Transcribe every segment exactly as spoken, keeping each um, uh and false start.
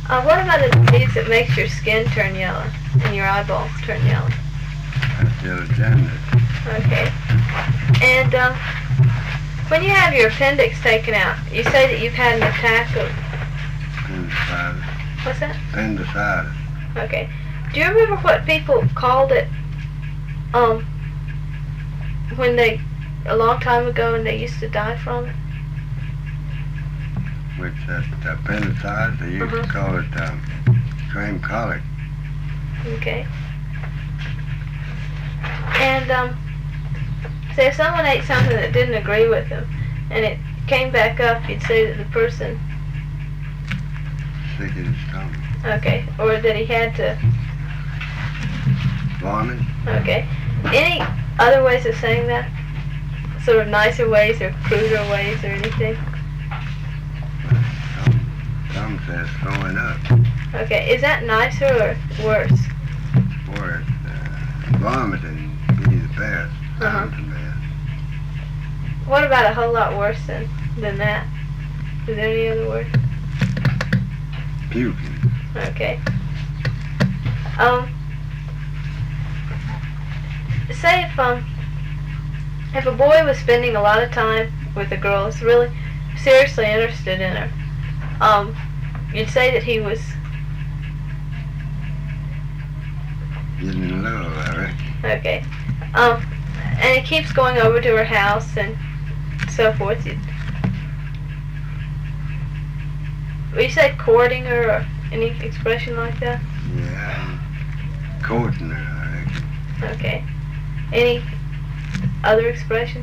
Uh, what about a disease that makes your skin turn yellow and your eyeballs turn yellow? That's yellow jaundice. Okay. And um, when you have your appendix taken out, you say that you've had an attack of... Appendicitis. What's that? Appendicitis. Okay. Do you remember what people called it um, when they, a long time ago, and they used to die from it? Which that appendicitis, they used Uh-huh. to call it um, cream colic. Okay. And um, say if someone ate something that didn't agree with them, and it came back up, you'd say that the person, Sick in his stomach. okay, or that he had to, Vomit. okay. Any other ways of saying that? Sort of nicer ways or cruder ways or anything? Some, some says throwing up. Okay, is that nicer or worse? Or it's uh, vomiting be the best. Uh-huh. Sounds the best. What about a whole lot worse than, than that? Is there any other word? Puking. Okay. Um, say if, um, if a boy was spending a lot of time with a girl who's really seriously interested in her, um, you'd say that he was... Getting in love, I reckon. Okay. Um, and he keeps going over to her house and so forth. You'd, would you say courting her or any expression like that? Yeah. Courting her, I reckon. Okay. Any other expressions?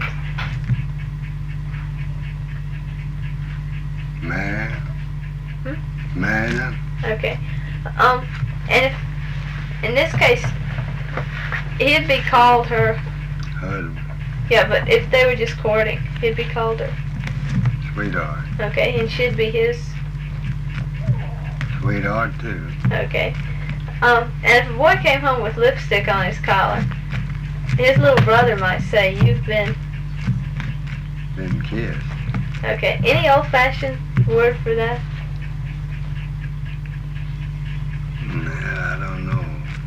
Marry. Hmm? Marry them. Okay. Um, and if, in this case, he'd be called her, Husband. yeah, but if they were just courting, he'd be called her, Sweetheart. okay, and she'd be his, Sweetheart, too. okay. Um, and if a boy came home with lipstick on his collar, his little brother might say, you've been, Been kissed. okay. Any old-fashioned word for that? Man, I don't know.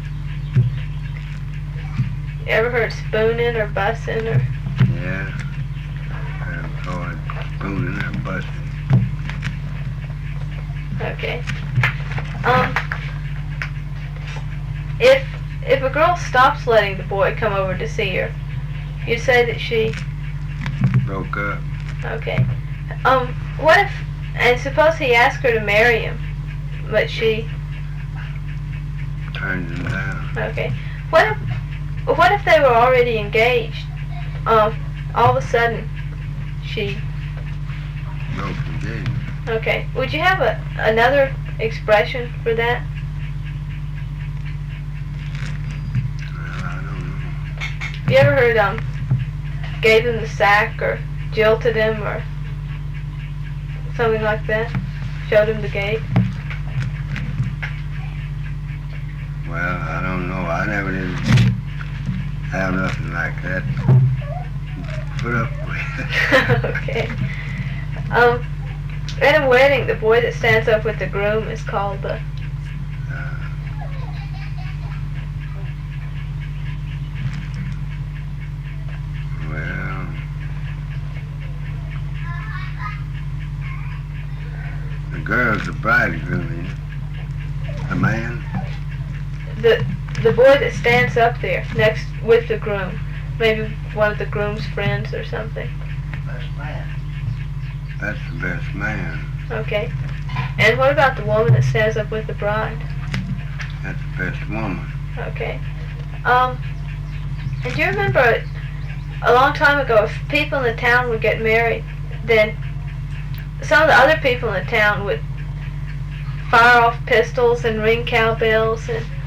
You ever heard spooning or bussing or, Yeah. I'm calling spooning or busting. okay. Um, if, if a girl stops letting the boy come over to see her, you'd say that she, Broke up. okay. Um, what if, and suppose he asked her to marry him, but she, Turned him down. okay. What if, what if they were already engaged? Um, all of a sudden, she, Broke engagement. okay. Would you have a, another expression for that? Well, I don't know. Have you ever heard, um, gave him the sack or jilted him or something like that? Showed him the gate? Well, I don't know. I never did have nothing like that. Put up with. Okay. Um, at a wedding, the boy that stands up with the groom is called the, Uh, well, the girl's the bridegroom, isn't it? The man? the the boy that stands up there next with the groom. Maybe one of the groom's friends or something. Best man. That's the best man. Okay. And what about the woman that stands up with the bride? That's the best woman. Okay. Um, and do you remember a long time ago, if people in the town would get married, then some of the other people in the town would fire off pistols and ring cowbells and